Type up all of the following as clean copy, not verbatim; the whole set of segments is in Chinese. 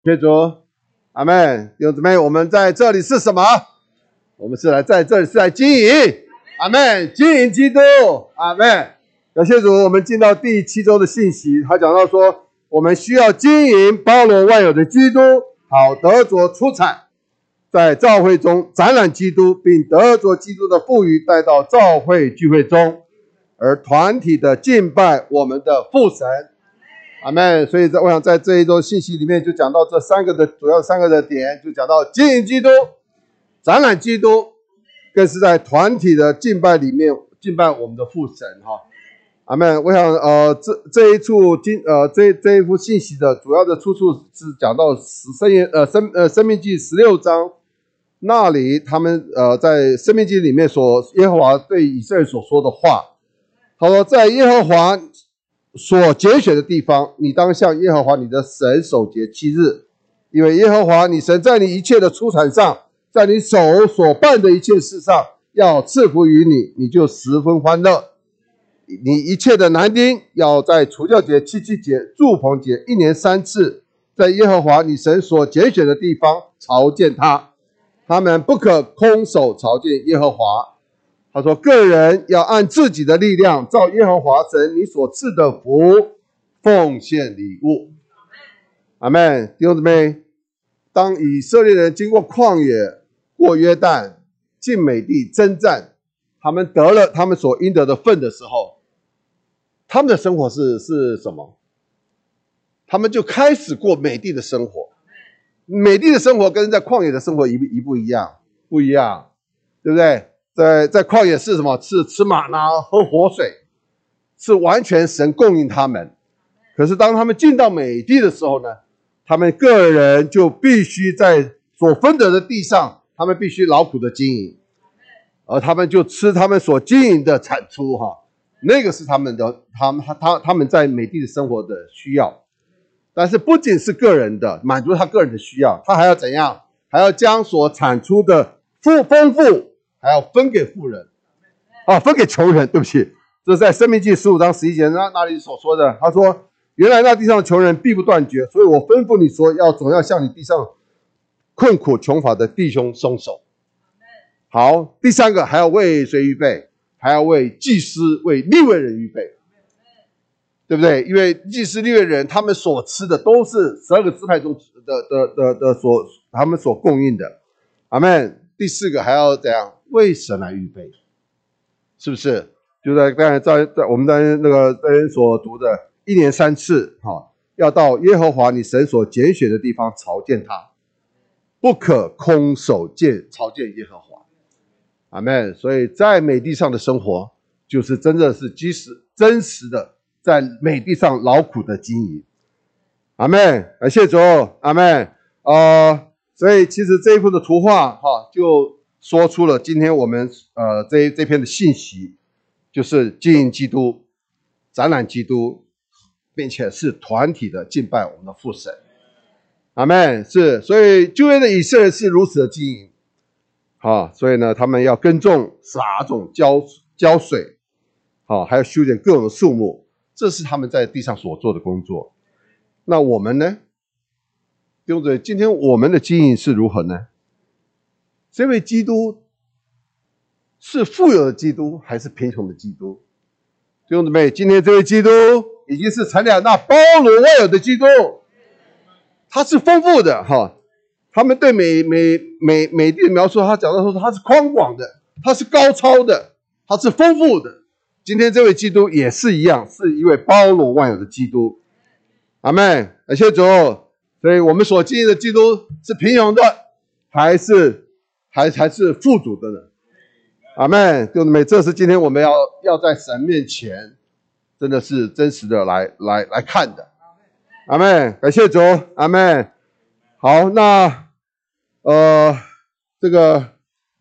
谢主，阿们。弟兄姊妹，我们在这里是什么？我们在这里是来经营，阿们，经营基督，阿们。感谢主，我们进到第7周的信息，他讲到说，我们需要经营包罗万有的基督，好得着出产，在教会中展览基督，并得着基督的赋予带到教会聚会中，而团体的敬拜我们的父神。阿们。所以我想在这一周信息里面就讲到这主要三个的点，就讲到经营基督、展览基督，更是在团体的敬拜里面敬拜我们的父神哈。阿们。我想这一幅信息的主要的出处是讲到申命记16章那里，他们在申命记里面耶和华对以色列所说的话。他说，在耶和华所拣选的地方，你当向耶和华你的神守节7日，因为耶和华你神在你一切的出产上，在你手所办的一切事上，要赐福于你，你就十分欢乐。你一切的男丁要在除酵节、七七节、住棚节1年3次，在耶和华你神所拣选的地方朝见他，他们不可空手朝见耶和华。他说，个人要按自己的力量，照耶和华神你所赐的福奉献礼物。阿们。弟兄姊妹，当以色列人经过旷野、过约旦、进美地征战，他们得了他们所应得的份的时候，他们的生活是什么？他们就开始过美地的生活。美地的生活跟在旷野的生活不一样？不一样，对不对？在旷野是什么？吃玛拿，喝活水，是完全神供应他们。可是当他们进到美地的时候呢，他们个人就必须在所分得的地上，他们必须劳苦的经营，而他们就吃他们所经营的产出哈，那个是他们在美地的生活的需要。但是不仅是个人的满足他个人的需要，他还要怎样？还要将所产出的丰富还要分给富人分给穷人。对不起，这是在申命记15章11节那里所说的。他说，原来那地上的穷人必不断绝，所以我吩咐你说，总要向你地上困苦穷乏的弟兄松手。好，第三个，还要为谁预备？还要为祭司、为利未人预备，对不对？因为祭司、利未人他们所吃的都是12个支派中他们所供应的。阿们。第四个，还要怎样？为神来预备，是不是？就在刚才在我们在那个这边所读的1年3次要到耶和华你神所拣选的地方朝见他，不可空手朝见耶和华。阿们。所以在美地上的生活，就是真的是真实的在美地上劳苦的经营。阿们。感谢主。阿们。所以其实这一幅的图画就说出了今天我们这篇的信息，就是经营基督、展览基督，并且是团体的敬拜我们的父神。阿们。是，所以旧约的以色列是如此的经营所以呢，他们要耕种、撒种、浇水还要修剪各种的树木，这是他们在地上所做的工作。那我们呢？弟兄姊妹，今天我们的经营是如何呢？这位基督是富有的基督还是贫穷的基督？弟兄姊妹，今天这位基督已经是成了那包罗万有的基督，他是丰富的他们对美地的描述，他讲到说他是宽广的，他是高超的，他是丰富的。今天这位基督也是一样，是一位包罗万有的基督。阿们。感谢主。所以我们所经营的基督是平庸的还是富足的呢？阿们。弟兄姊妹，这是今天我们要在神面前真的是真实的来看的。阿们。感谢主。阿们。好，那这个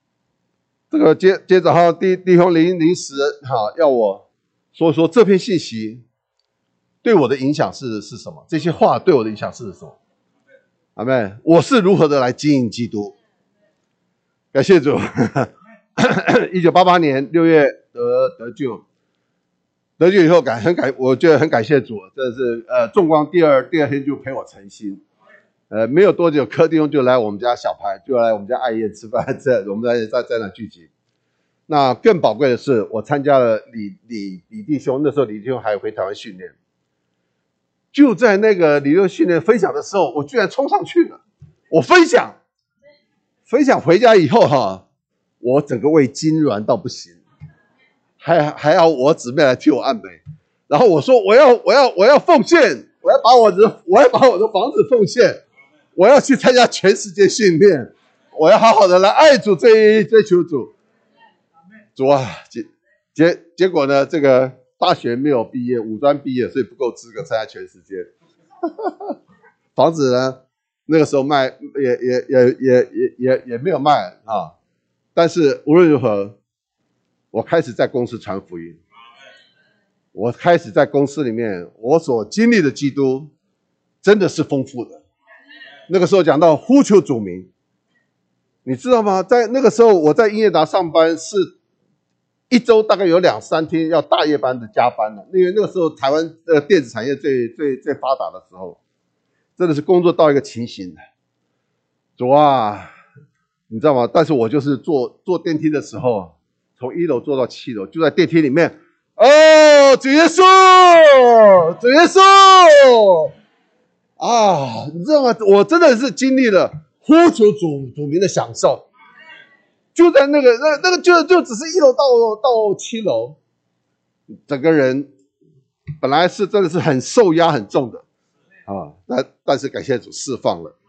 接着弟兄临时要我说这篇信息对我的影响是什么？这些话对我的影响是什么？阿们。我是如何的来经营基督？感谢主。1988年6月得救以后我觉得很感谢主，真的是重光第二天就陪我成新。 没有多久，柯弟兄就来我们家小排，就来我们家爱宴吃饭，我们在那聚集。那更宝贵的是，我参加了李弟兄，那时候李弟兄还回台湾训练。就在那个李弟兄训练分享的时候，我居然冲上去了。我分享回家以后我整个胃痉挛到不行，还要我姊妹来替我按美。然后我说我要奉献，我要把我的房子奉献，我要去参加全世界训练，我要好好的来爱主追求主。主啊，结果呢，这个大学没有毕业，五专毕业，所以不够资格参加全世界。房子呢，那个时候卖也没有卖但是无论如何，我开始在公司传福音。我开始在公司里面，我所经历的基督真的是丰富的。那个时候讲到呼求主名，你知道吗？在那个时候，我在英业达上班是一周大概有2-3天要大夜班的加班了，因为那个时候台湾电子产业最发达的时候，真的是工作到一个情形。主啊，你知道吗？但是我就是坐电梯的时候，从1楼坐到7楼，就在电梯里面，主耶稣，主耶稣你知道吗？我真的是经历了呼求主名的享受。就在那个就只是1楼到7楼，整个人本来是真的是很受压很重的但是感谢主释放了。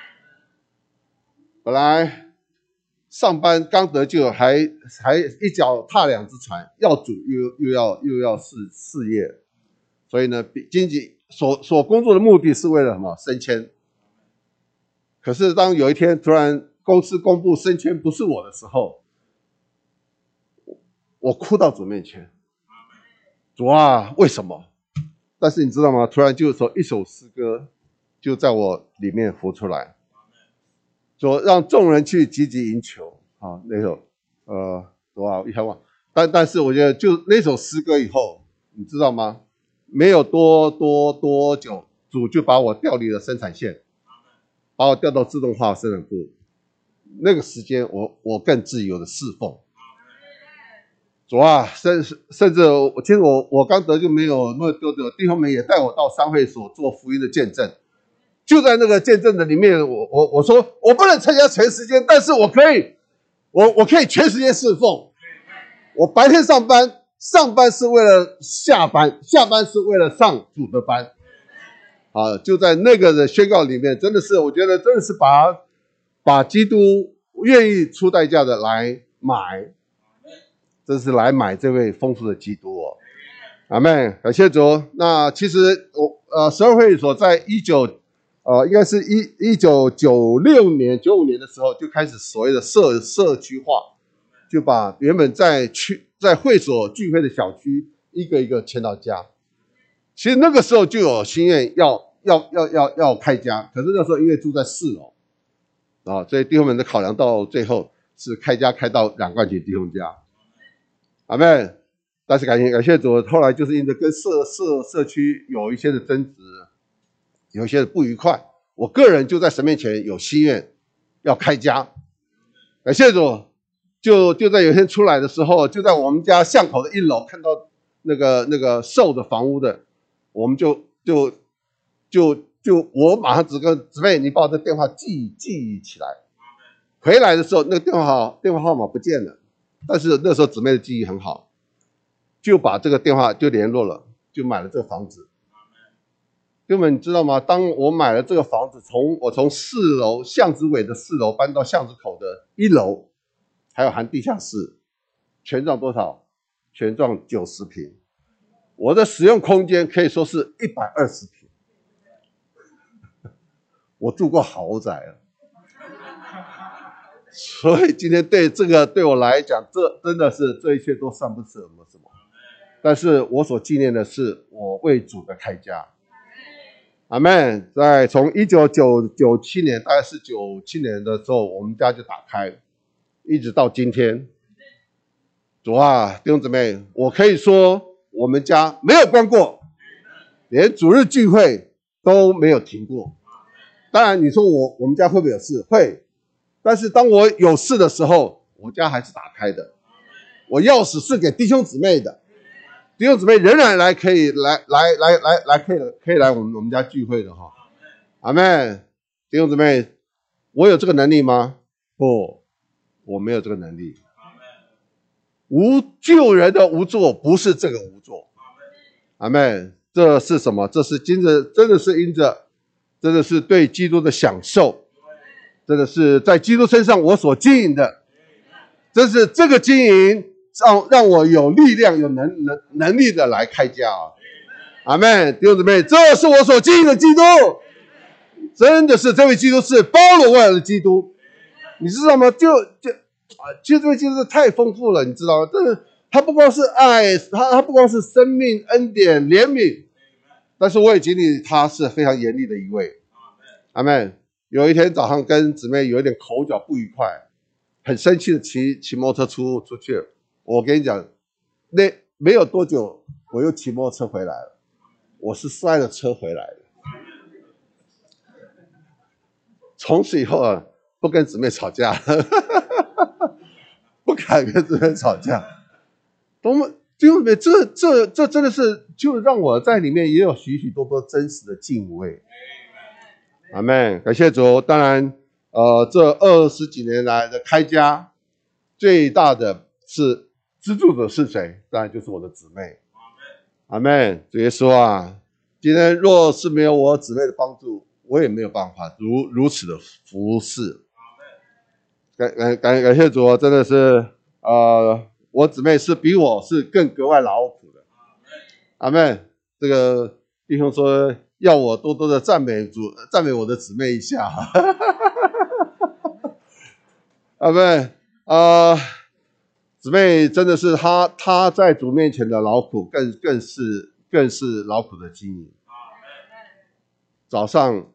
本来上班刚得救，还一脚踏2只船，要主又要事业，所以呢，经济所工作的目的是为了什么？升迁。可是当有一天突然公司公布升迁不是我的时候，我哭到主面前，主啊，为什么？但是你知道吗？突然就说一首诗歌就在我里面浮出来，说让众人去积极赢球那首一下忘，但是我觉得就那首诗歌以后，你知道吗？没有多久，主就把我调离了生产线，把我调到自动化生产部。那个时间我更自由的侍奉。主啊，甚至其实我刚得救没有那么多久，弟兄们也带我到商会所做福音的见证。就在那个见证的里面，我说我不能参加全时间，但是我可以全时间侍奉。我白天上班是为了下班是为了上主的班。就在那个的宣告里面，真的是我觉得真的是把基督愿意出代价的来买，这是来买这位丰富的基督阿们，感谢主。那其实12会所在应该是1996年95年的时候就开始所谓的社区化，就把原本在会所聚会的小区一个一个迁到家。其实那个时候就有心愿要开家，可是那时候因为住在4楼所以弟兄们的考量到最后是开家开到两冠群弟兄家。阿们。但是感谢主，后来就是因着跟社区有一些的争执，有一些的不愉快，我个人就在神面前有心愿要开家。感谢主，就在有一天出来的时候，就在我们家巷口的1楼看到那个售的房屋的，我们就我马上只跟姊妹，你把我的电话记起来。回来的时候那个电话号码不见了，但是那时候姊妹的记忆很好，就把这个电话就联络了，就买了这个房子。根本你知道吗？当我买了这个房子，我从4楼巷子尾的4楼搬到巷子口的1楼，还有含地下室，全幢多少？全幢90坪。我的使用空间可以说是120坪。我住过豪宅了。所以今天对我来讲，这真的是这一切都算不是什么。但是我所纪念的是我为主的开家。阿们。从1997年，大概是97年的时候，我们家就打开，一直到今天。主啊，弟兄姊妹，我可以说我们家没有关过，连主日聚会都没有停过。 当然你说我们家会不会有事？会。但是当我有事的时候，我家还是打开的，我钥匙是给弟兄姊妹的，弟兄姊妹仍然可以来我们家聚会的哈。阿们，弟兄姊妹，我有这个能力吗？不，我没有这个能力。无救人的无助不是这个无助。阿们，这是什么？这是真的是因着，真的是对基督的享受，真的是在基督身上我所经营的，真是这个经营让我有力量、有能力的来开家啊！阿们，弟兄姊妹，这是我所经营的基督，真的是这位基督是包罗万有的基督，你知道吗？其实这位基督太丰富了，你知道吗？但是他不光是爱，他不光是生命、恩典、怜悯，但是我也经历他是非常严厉的一位。阿们，有一天早上跟姊妹有一点口角不愉快，很生气的骑摩托车出去。我跟你讲，那没有多久我又骑摩托车回来了，我是摔了车回来的。从此以后啊，不跟姊妹吵架了不敢跟姊妹吵架。多么弟兄姊妹，这真的是就让我在里面也有许许多多真实的敬畏。阿们，感谢主。当然这20几年来的开家，最大的是资助者是谁？当然就是我的姊妹。阿们，主耶稣啊，今天若是没有我姊妹的帮助，我也没有办法如此的服侍。感谢主，真的是我姊妹是比我是更格外劳苦的。阿们，这个弟兄说要我多多的赞美主，赞美我的姊妹一下。阿们，姊妹真的是她在主面前的劳苦更是劳苦的经营。早上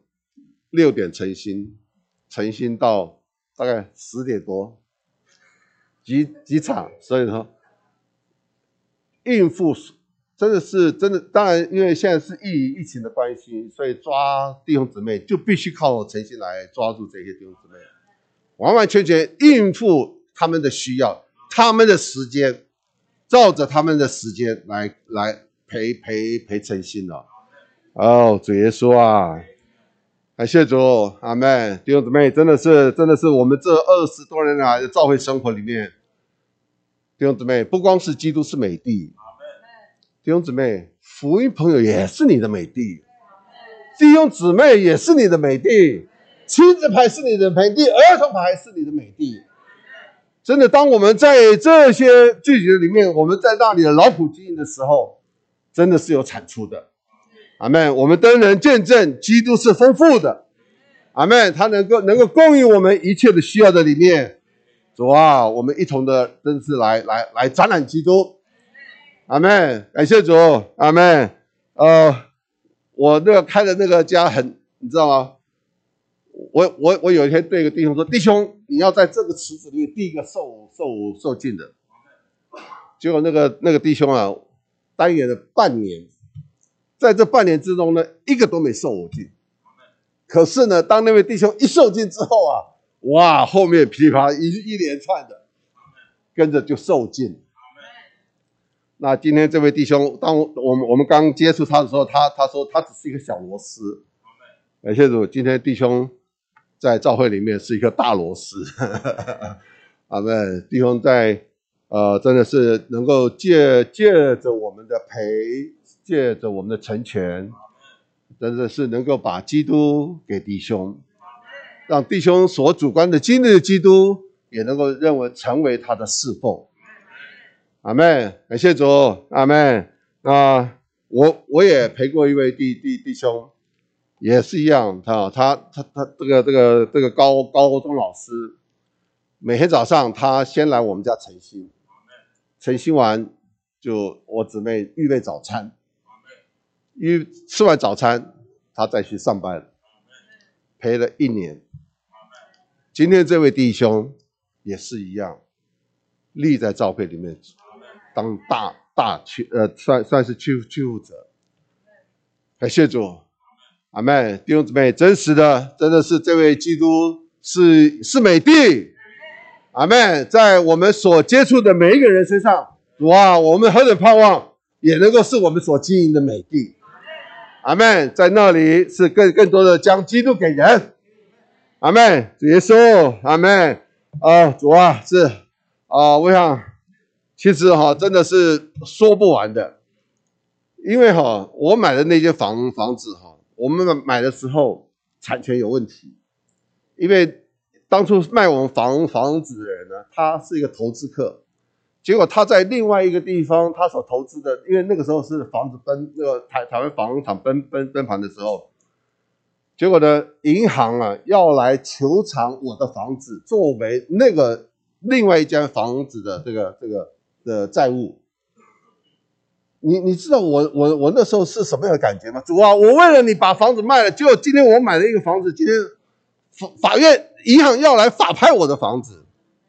6点晨兴到大概10点多几场，所以说应付真的，当然因为现在是疫情的关系，所以抓弟兄姊妹就必须靠晨兴来抓住这些弟兄姊妹，完完全全应付他们的需要，他们的时间，照着他们的时间来陪晨兴了。主耶稣啊，感谢主，阿们，弟兄姊妹，真的是我们这20多年来的教会生活里面，弟兄姊妹，不光是基督是美地，弟兄姊妹，福音朋友也是你的美地，弟兄姊妹也是你的美地，亲子牌是你的美地，儿童牌是你的美地。真的，当我们在这些聚集里面，我们在那里的劳苦经营的时候，真的是有产出的。阿们，我们都能见证基督是丰富的。阿们，他能够供应我们一切的需要的里面。主啊，我们一同的真是来展览基督。阿们，感谢主。阿们，我那个开的那个家你知道吗？我有一天对一个弟兄说，弟兄，你要在这个池子里面第一个受尽的。结果那个弟兄啊，单眼了半年，在这半年之中呢，一个都没受我尽。可是呢，当那位弟兄一受尽之后啊，哇，后面噼里啪啦一连串的跟着就受尽。那今天这位弟兄，当我们刚接触他的时候，他说他只是一个小螺丝。感谢主，今天弟兄在教会里面是一个大螺丝。阿们，弟兄在真的是能够借着我们的陪，借着我们的成全，真的是能够把基督给弟兄，让弟兄所主观的经历的基督也能够成为他的侍奉。阿们，感谢主。阿们。我也陪过一位弟兄，也是一样，他这个高中老师，每天早上他先来我们家晨兴完就我姊妹预备早餐，吃完早餐他再去上班，陪了1年。今天这位弟兄也是一样，立在教会里面当算是去负责。感谢主。 阿们，弟兄姊妹，真实的，真的是这位基督是美帝。阿们，在我们所接触的每一个人身上，主啊，我们何等盼望也能够是我们所经营的美帝。阿们，在那里是更多的将基督给人。阿们，主耶稣，阿们。主啊，是我想其实真的是说不完的，因为我买的那间房子我们买的时候产权有问题，因为当初卖我们房子的人呢，他是一个投资客，结果他在另外一个地方他所投资的，因为那个时候是房子台湾房产崩盘的时候，结果呢，银行要来求偿我的房子作为那个另外一间房子的这个的债务。你知道我那时候是什么样的感觉吗？主啊，我为了你把房子卖了，结果今天我买了一个房子，今天法院银行要来法拍我的房子。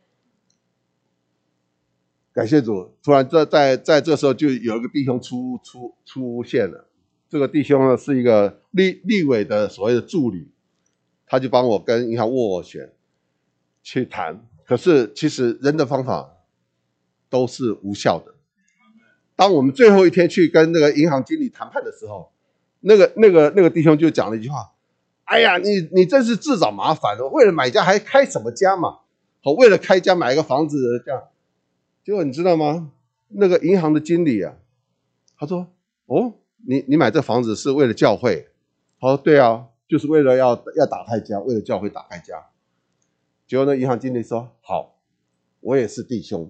感谢主，突然在这时候就有一个弟兄出现了。这个弟兄呢是一个立委的所谓的助理，他就帮我跟银行斡旋去谈。可是其实人的方法都是无效的。当我们最后一天去跟那个银行经理谈判的时候，那个弟兄就讲了一句话：“哎呀，你真是自找麻烦了，为了买家还开什么家嘛？为了开家买一个房子这样。”结果你知道吗？那个银行的经理他说：“哦，你买这房子是为了教会？”他说：“对啊，就是为了要打开家，为了教会打开家。”结果呢，银行经理说：“好，我也是弟兄。”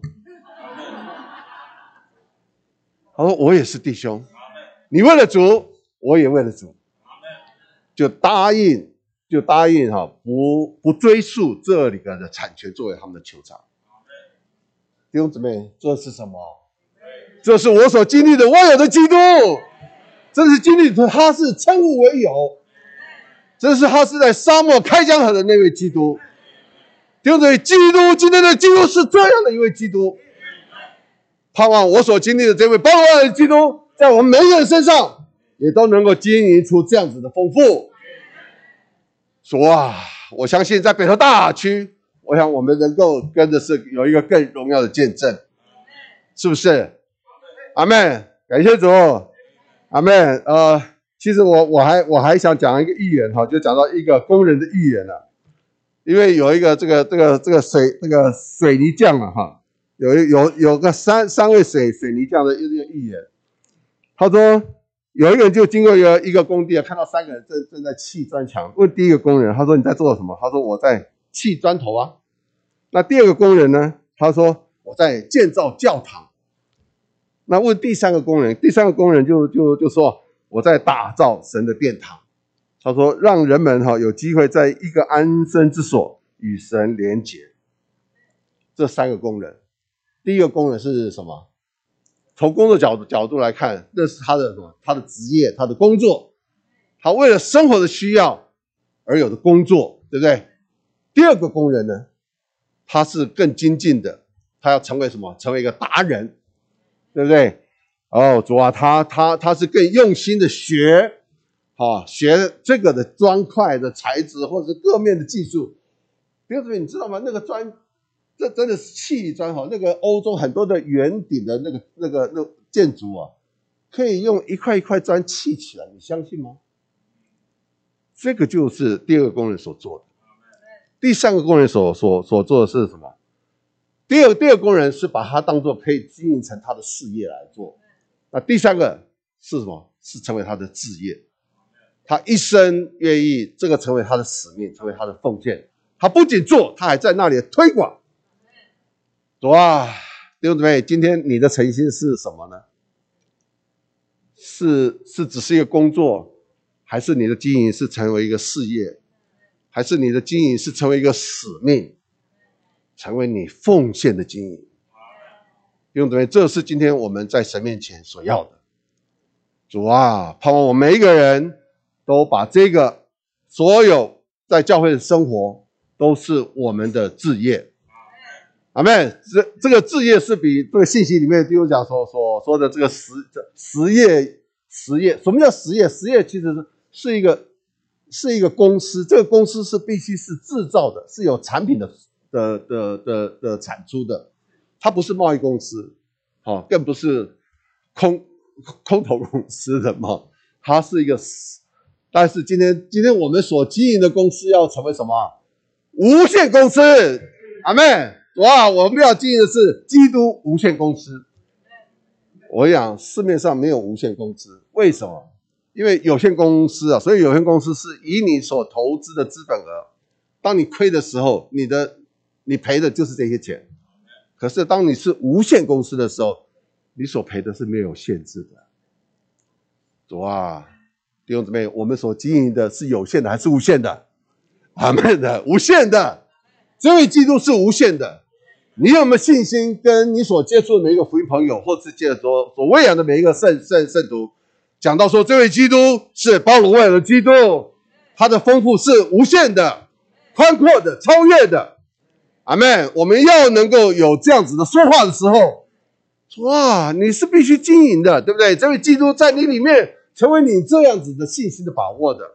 他说：“我也是弟兄，你为了主，我也为了主，就答应不追溯这里的产权作为他们的求偿。”弟兄姊妹，这是什么？这是我所经历的万有的基督，这是经历他是称物为有，这是他是在沙漠开江河的那位基督。弟兄姊妹，今天的基督是这样的一位基督。盼望我所经历的这位包罗万有的基督，在我们每个人身上也都能够经营出这样子的丰富。主啊，我相信在北投大区，我想我们能够跟着是有一个更荣耀的见证，是不是？阿们，感谢主，阿们。其实我还想讲一个寓言就讲到一个工人的寓言了，因为有一个这个水泥匠有个三位水泥匠的一个寓言。他说有一个人就经过一个工地看到3个人正在砌砖墙，问第一个工人，他说：“你在做什么？”他说：“我在砌砖头啊。”那第二个工人呢？他说：“我在建造教堂。”那问第三个工人就说：“我在打造神的殿堂。”他说：“让人们有机会在一个安身之所与神连结。”这3个工人，第一个工人是什么？从工作角度来看，那是他的什么？他的职业，他的工作，他为了生活的需要而有的工作，对不对？第二个工人呢，他是更精进的，他要成为什么？成为一个达人，对不对？主啊，他是更用心的学这个的砖块的材质，或者是各面的技术。弟兄姊妹，你知道吗？那个砖，这真的是砌砖那个欧洲很多的圆顶的那个建筑可以用一块一块砖砌起来，你相信吗？这个就是第二个工人所做的。第三个工人所做的是什么？第二个工人是把它当作可以经营成他的事业来做。那第三个是什么？是成为他的志业。他一生愿意这个成为他的使命，成为他的奉献。他不仅做，他还在那里推广。主啊，弟兄姊妹，今天你的诚心是什么呢？是只是一个工作，还是你的经营是成为一个事业，还是你的经营是成为一个使命，成为你奉献的经营？弟兄姊妹，这是今天我们在神面前所要的。主啊，盼望我们每一个人都把这个所有在教会的生活都是我们的志业。阿们，这个志业是比这个信息里面弟兄讲所说的这个实业，什么叫实业？实业其实是一个是一个公司，这个公司是必须是制造的，是有产品的产出的，它不是贸易公司，更不是空头公司的嘛，它是一个。但是今天我们所经营的公司要成为什么？无限公司，阿们。哇，我们要经营的是基督无限公司。我想市面上没有无限公司，为什么？因为有限公司啊，所以有限公司是以你所投资的资本额，当你亏的时候，你赔的就是这些钱。可是当你是无限公司的时候，你所赔的是没有限制的。哇，弟兄姊妹，我们所经营的是有限的还是无限的？阿们的，无限的。这位基督是无限的。你有没有信心跟你所接触的每一个福音朋友，或是借着所喂养的每一个圣徒，讲到说这位基督是包罗万有的基督，他的丰富是无限的、宽阔的、超越的。阿们，我们要能够有这样子的说话的时候，哇，你是必须经营的，对不对？这位基督在你里面成为你这样子的信心的把握的。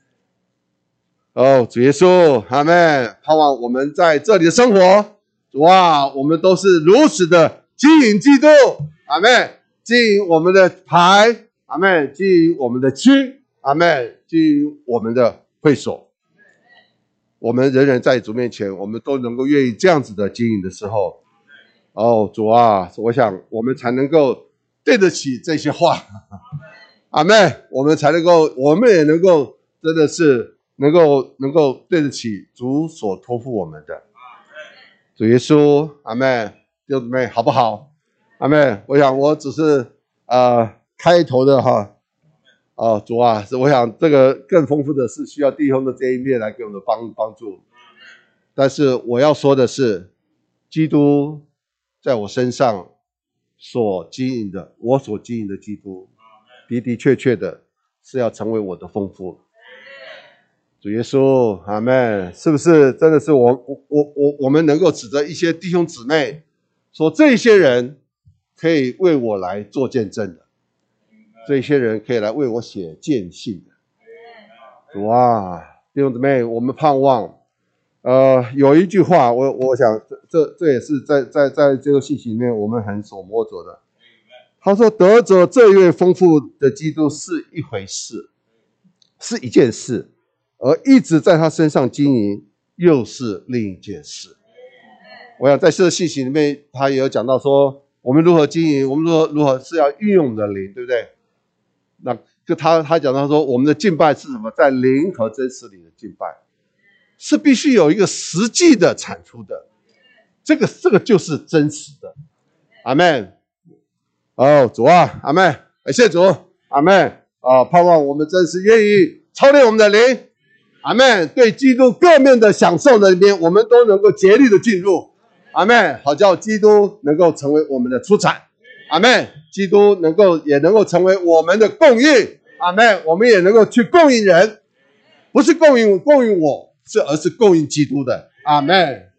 主耶稣，阿们，盼望我们在这里的生活，哇，我们都是如此的经营基督，阿们，经营我们的牌，阿们，经营我们的区，阿们，经营我们的会所。我们人人在主面前，我们都能够愿意这样子的经营的时候，主啊，我想我们才能够对得起这些话，阿们，我们也能够真的是能够对得起主所托付我们的。主耶稣，阿们，弟兄姊妹好不好？阿们，我想我只是开头的哈。主啊，我想这个更丰富的是需要弟兄的这一面来给我们的帮助。但是我要说的是，基督在我身上所经营的，我所经营的基督，的确的是要成为我的丰富。主耶稣，阿们，是不是真的是我们能够指着一些弟兄姊妹说，这些人可以为我来做见证的，这些人可以来为我写见信的。哇，弟兄姊妹，我们盼望，有一句话，我想这也是在这个信息里面我们很所摸着的。他说，得着这一位丰富的基督是一回事，是一件事。而一直在他身上经营又是另一件事。我想在这个信息里面他也有讲到说，我们如何经营，我们如何是要运用我们的灵，对不对？那就他讲到说，我们的敬拜是什么？在灵和真实里的敬拜是必须有一个实际的产出的，这个就是真实的。阿们。主啊，阿们，感谢主，阿们。盼望我们真是愿意操练我们的灵，阿们，对基督各面的享受的里面，我们都能够竭力的进入，阿们，好叫基督能够成为我们的出产，阿们，基督也能够成为我们的供应，阿们，我们也能够去供应人，不是供应我，而是供应基督的，阿们。